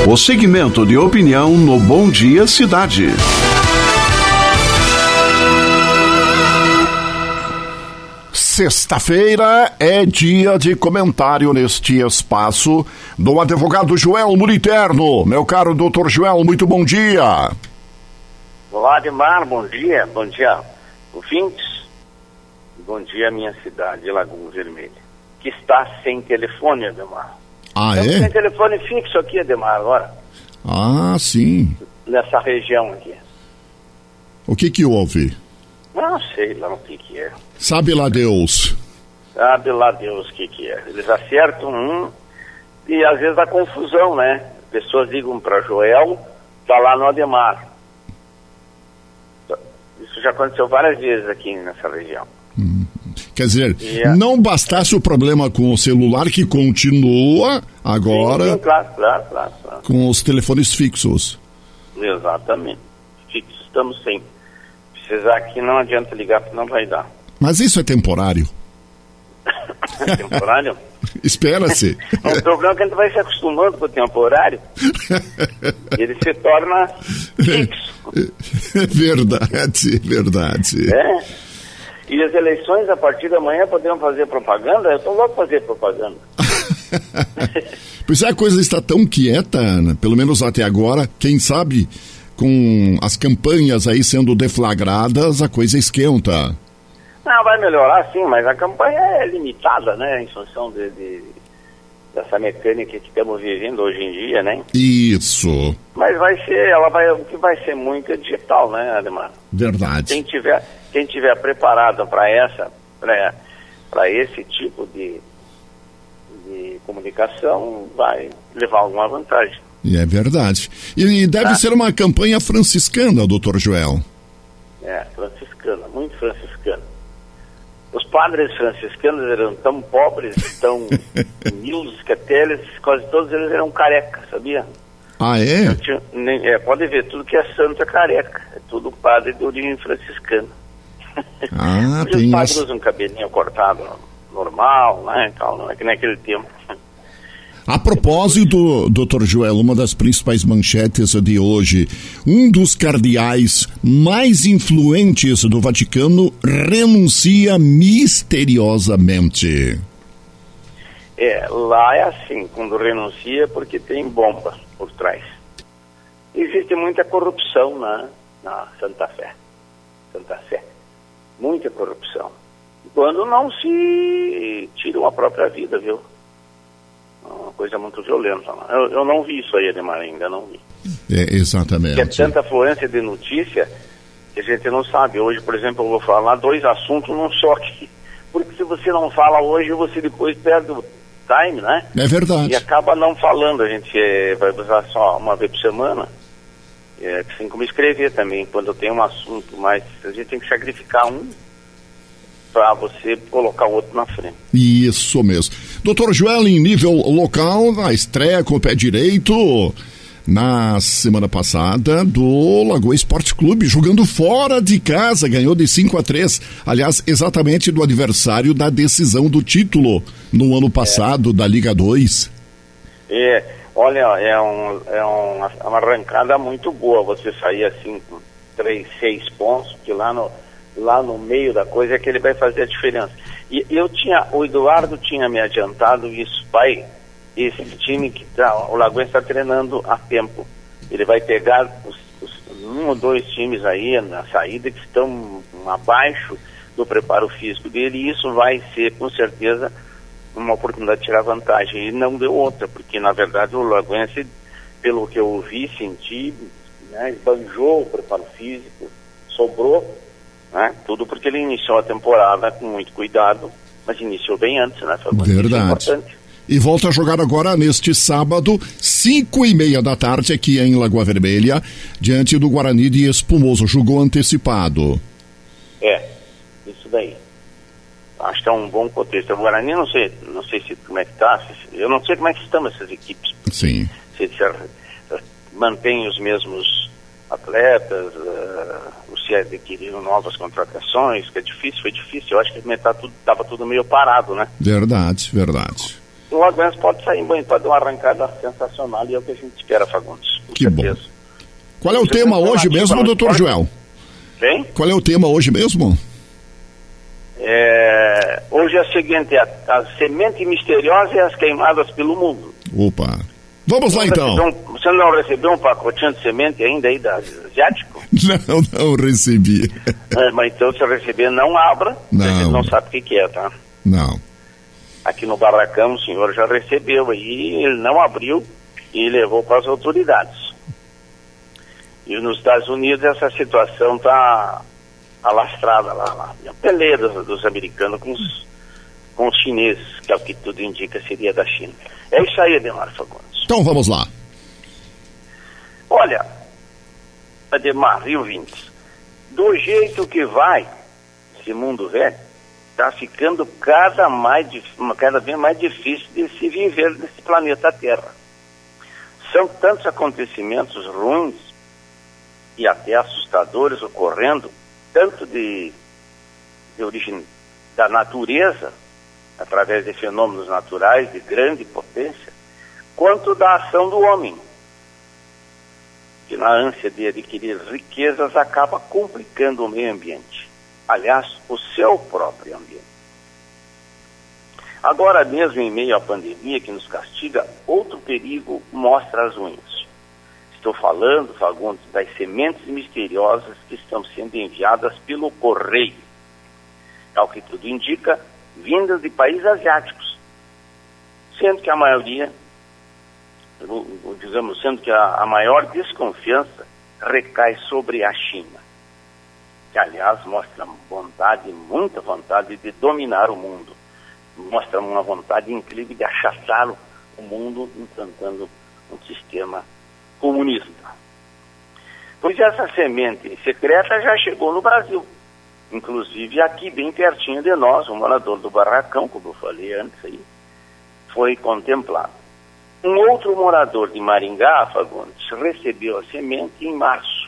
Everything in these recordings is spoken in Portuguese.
O segmento de opinião no Bom Dia Cidade. Sexta-feira é dia de comentário neste espaço do advogado Joel Muliterno. Meu caro doutor Joel, muito bom dia. Olá, Ademar, bom dia. Bom dia, ouvintes. Bom dia, minha cidade, Lagoa Vermelha, que está sem telefone, Ademar. Ah, Estamos é? sem telefone fixo aqui, Ademar, agora. Ah, sim. Nessa região aqui. O que houve? Não sei lá o que é. Sabe lá Deus. Sabe lá Deus o que é. Eles acertam e às vezes dá confusão, né? Pessoas ligam para Joel, tá lá no Ademar. Isso já aconteceu várias vezes aqui nessa região. Quer dizer, não bastasse o problema com o celular, que continua agora sim, claro. com os telefones fixos. Exatamente. Fixos, estamos sem. Precisar aqui não adianta ligar, porque não vai dar. Mas isso é temporário. Temporário? Espera-se. O problema é que a gente vai se acostumando com o temporário e ele se torna fixo. Verdade. É. E as eleições, a partir da manhã, podemos fazer propaganda? Eu estou louco fazer propaganda. Pois é, a coisa está tão quieta, né? Pelo menos até agora. Quem sabe, com as campanhas aí sendo deflagradas, a coisa esquenta. Não, vai melhorar sim, mas a campanha é limitada, né? Em função dessa mecânica que estamos vivendo hoje em dia, né? Isso. Mas o que vai ser muito é digital, né, Ademar? Verdade. Quem tiver preparado para esse tipo de comunicação vai levar alguma vantagem. É verdade. E deve ser uma campanha franciscana, doutor Joel. É, franciscana, muito franciscana. Os padres franciscanos eram tão pobres, tão humildes, que até quase todos eles eram carecas, sabia? Ah, é? Pode ver, tudo que é santo é careca. É tudo padre de origem franciscana. Ah, Os padres usam cabelinho cortado normal, né? Tal, não é que naquele tempo. A propósito, doutor Joel, uma das principais manchetes de hoje, um dos cardeais mais influentes do Vaticano renuncia misteriosamente. Lá é assim, quando renuncia, porque tem bomba por trás. Existe muita corrupção na Santa Sé. Muita corrupção. Quando não se tiram a própria vida, viu? Uma coisa muito violenta. Eu não vi isso aí, Ademar, ainda não vi. Exatamente. Porque é tanta afluência de notícia que a gente não sabe. Hoje, por exemplo, eu vou falar 2 assuntos num só aqui. Porque se você não fala hoje, você depois perde o time, né? É verdade. E acaba não falando. A gente vai usar só uma vez por semana. Assim como escrever também. Quando tem um assunto, mas a gente tem que sacrificar um para você colocar o outro na frente. Isso mesmo. Doutor Joel, em nível local, a estreia com o pé direito na semana passada do Lagoa Esporte Clube, jogando fora de casa, ganhou de 5-3, aliás, exatamente do adversário da decisão do título no ano passado da Liga 2. Olha, é uma arrancada muito boa você sair assim com 3-6 pontos, porque lá no meio da coisa é que ele vai fazer a diferença. E o Eduardo tinha me adiantado isso, esse time que o Lagoa está treinando há tempo. Ele vai pegar um ou 2 times aí na saída que estão abaixo do preparo físico dele, e isso vai ser, com certeza, uma oportunidade de tirar vantagem. E não deu outra, porque, na verdade, o Lagoense, pelo que eu ouvi, senti, né, esbanjou o preparo físico, sobrou, né, tudo porque ele iniciou a temporada com muito cuidado, mas iniciou bem antes, né? Foi muito importante. E volta a jogar agora neste sábado, 5:30 da tarde, aqui em Lagoa Vermelha, diante do Guarani de Espumoso. Jogou antecipado. Isso daí. Acho que é um bom contexto. O Guarani, não sei como é que está. Eu não sei como é que estão essas equipes. Sim. Se mantém os mesmos atletas, se adquiriram novas contratações, que foi difícil. Eu acho que estava tudo meio parado, né? Verdade. o Lagoense pode sair, pode dar uma arrancada sensacional e é o que a gente espera, Fagundes. Que certeza. Bom. Qual é o tema hoje mesmo, doutor Joel? Quem? Qual é o tema hoje mesmo? Hoje é o seguinte, a semente misteriosa e as queimadas pelo mundo. Opa! Vamos lá então. Você não recebeu um pacotinho de semente ainda aí da Asiático? Não recebi. Mas então se receber, não abra, não. A gente não sabe o que é, tá? Não. Aqui no barracão o senhor já recebeu aí, ele não abriu e levou para as autoridades. E nos Estados Unidos essa situação está alastrada lá. A peleia dos americanos com os chineses, que é o que tudo indica seria da China. É isso aí, Ademar Fagundes. Então vamos lá. Olha, Ademar e ouvintes, do jeito que vai esse mundo velho, está ficando cada vez mais difícil de se viver nesse planeta Terra. São tantos acontecimentos ruins e até assustadores ocorrendo, tanto de origem da natureza, através de fenômenos naturais de grande potência, quanto da ação do homem, que na ânsia de adquirir riquezas acaba complicando o meio ambiente. Aliás, o seu próprio ambiente. Agora mesmo, em meio à pandemia que nos castiga, outro perigo mostra as unhas. Estou falando, Fagundes, das sementes misteriosas que estão sendo enviadas pelo correio. Ao que tudo indica, vindas de países asiáticos. Sendo que a maioria, sendo que a maior desconfiança recai sobre a China, que aliás mostra muita vontade de dominar o mundo. Mostra uma vontade incrível de achatar o mundo implantando um sistema comunista. Pois essa semente secreta já chegou no Brasil, inclusive aqui bem pertinho de nós, o morador do barracão, como eu falei antes aí, foi contemplado. Um outro morador de Maringá, Fagundes, recebeu a semente em março.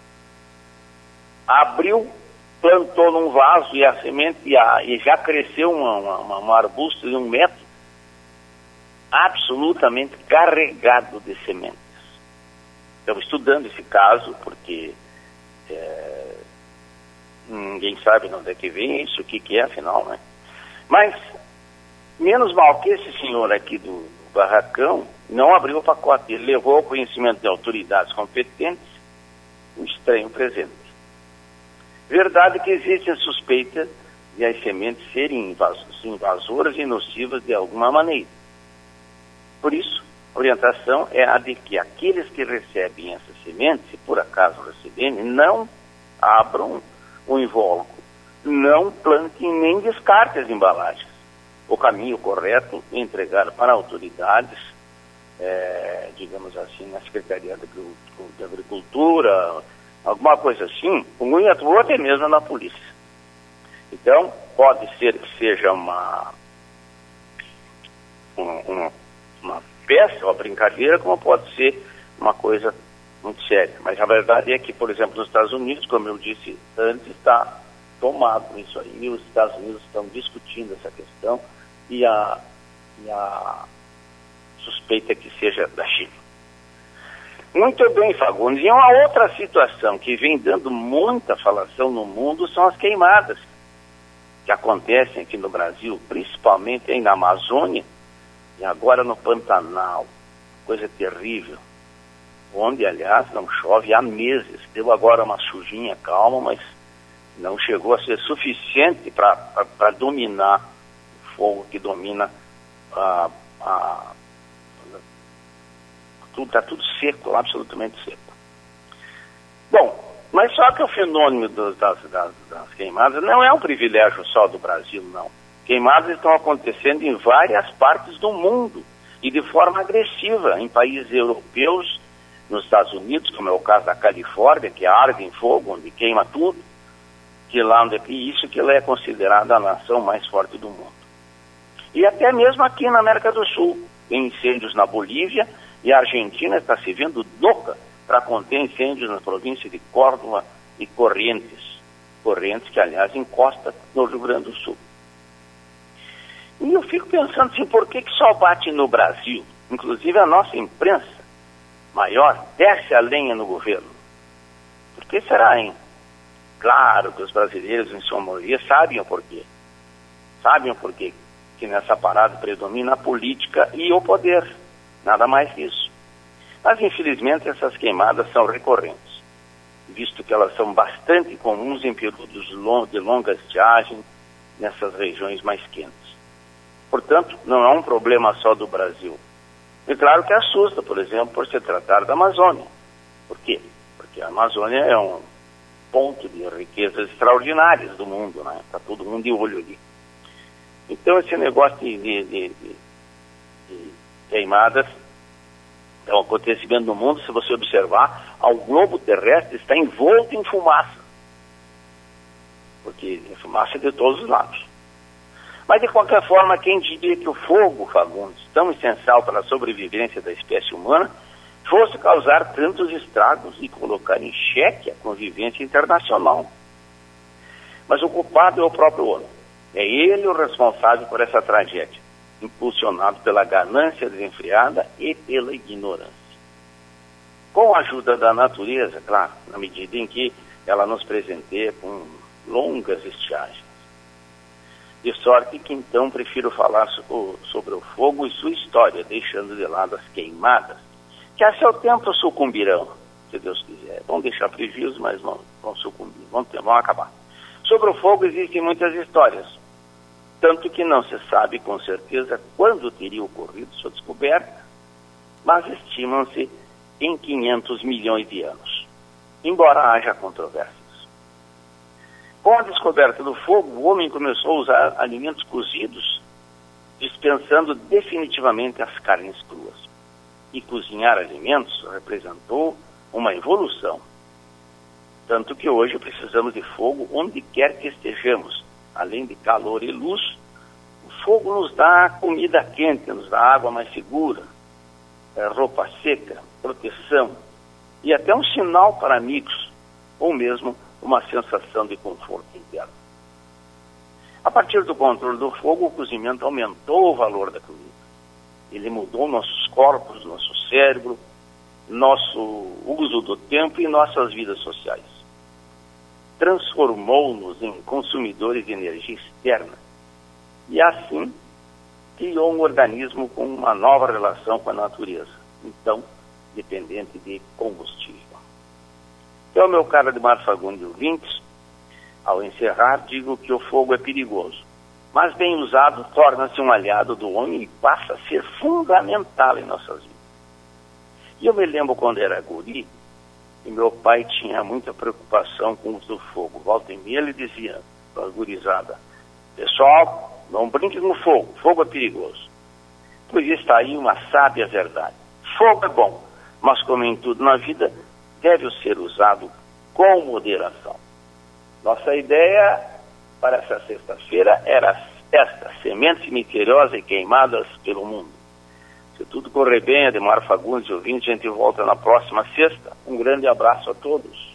Abriu, plantou num vaso e a semente e já cresceu um arbusto de 1 metro, absolutamente carregado de sementes. Estamos estudando esse caso porque ninguém sabe de onde é que vem isso, o que é afinal, né? Mas, menos mal que esse senhor aqui do barracão não abriu o pacote, ele levou ao conhecimento de autoridades competentes um estranho presente. Verdade que existe a suspeita de as sementes serem invasoras e nocivas de alguma maneira. Por isso, a orientação é a de que aqueles que recebem essas sementes, se por acaso receberem, não abram o invólucro, não plantem nem descartem as embalagens. O caminho correto é entregar para autoridades, digamos assim, na Secretaria de Agricultura, alguma coisa assim, ou até mesmo na polícia. Então, pode ser que seja uma peça, uma brincadeira, como pode ser uma coisa muito séria. Mas a verdade é que, por exemplo, nos Estados Unidos, como eu disse antes, está tomado isso aí, e os Estados Unidos estão discutindo essa questão e a suspeita é que seja da China. Muito bem, Fagundes. E uma outra situação que vem dando muita falação no mundo são as queimadas que acontecem aqui no Brasil, principalmente aí na Amazônia e agora no Pantanal. Coisa terrível. Onde, aliás, não chove há meses. Deu agora uma chujinha calma, mas não chegou a ser suficiente para dominar o fogo que domina está tudo seco, absolutamente seco. Bom, mas só que o fenômeno das queimadas não é um privilégio só do Brasil, não. Queimadas estão acontecendo em várias partes do mundo e de forma agressiva, em países europeus, nos Estados Unidos, como é o caso da Califórnia, que arde em fogo, onde queima tudo, e isso que ela é considerada a nação mais forte do mundo. E até mesmo aqui na América do Sul, tem incêndios na Bolívia, e a Argentina está se vendo louca para conter incêndios na província de Córdoba e Corrientes. Corrientes que, aliás, encosta no Rio Grande do Sul. E eu fico pensando assim, por que só bate no Brasil? Inclusive a nossa imprensa maior desce a lenha no governo. Por que será, hein? Claro que os brasileiros, em sua maioria, sabem o porquê. Sabem o porquê que nessa parada predomina a política e o poder. Nada mais que isso. Mas, infelizmente, essas queimadas são recorrentes, visto que elas são bastante comuns em períodos de longa estiagem nessas regiões mais quentes. Portanto, não é um problema só do Brasil. E claro que assusta, por exemplo, por se tratar da Amazônia. Por quê? Porque a Amazônia é um ponto de riquezas extraordinárias do mundo, né? Está todo mundo de olho ali. Então, esse negócio de queimadas é um acontecimento no mundo. Se você observar, o globo terrestre está envolto em fumaça. Porque a fumaça é de todos os lados. Mas, de qualquer forma, quem diria que o fogo, Fagundes, tão essencial para a sobrevivência da espécie humana, fosse causar tantos estragos e colocar em xeque a convivência internacional? Mas o culpado é o próprio homem. É ele o responsável por essa tragédia, impulsionado pela ganância desenfreada e pela ignorância. Com a ajuda da natureza, claro, na medida em que ela nos presenteia com longas estiagens. De sorte que então prefiro falar sobre o fogo e sua história, deixando de lado as queimadas, que a seu tempo sucumbirão, se Deus quiser. Vão deixar prejuízo, mas não vão sucumbir, vão acabar. Sobre o fogo existem muitas histórias, tanto que não se sabe com certeza quando teria ocorrido sua descoberta, mas estimam-se em 500 milhões de anos, embora haja controvérsias. Com a descoberta do fogo, o homem começou a usar alimentos cozidos, dispensando definitivamente as carnes cruas. E cozinhar alimentos representou uma evolução. Tanto que hoje precisamos de fogo onde quer que estejamos. Além de calor e luz, o fogo nos dá comida quente, nos dá água mais segura, roupa seca, proteção e até um sinal para amigos, ou mesmo uma sensação de conforto interno. A partir do controle do fogo, o cozimento aumentou o valor da comida. Ele mudou nossos corpos, nosso cérebro, nosso uso do tempo e nossas vidas sociais. Transformou-nos em consumidores de energia externa e assim criou um organismo com uma nova relação com a natureza, então dependente de combustível. Então, meu caro Ademar Fagundes e ouvintes, ao encerrar, digo que o fogo é perigoso, mas bem usado torna-se um aliado do homem e passa a ser fundamental em nossas vidas. E eu me lembro quando era guri, e meu pai tinha muita preocupação com o uso do fogo. Volta e meia ele dizia para a gurizada: pessoal, não brinque com fogo, fogo é perigoso. Pois está aí uma sábia verdade. Fogo é bom, mas como em tudo na vida, deve ser usado com moderação. Nossa ideia para essa sexta-feira era esta: sementes misteriosas e queimadas pelo mundo. Se tudo correr bem, Ademar Fagundes e ouvintes, a gente volta na próxima sexta. Um grande abraço a todos.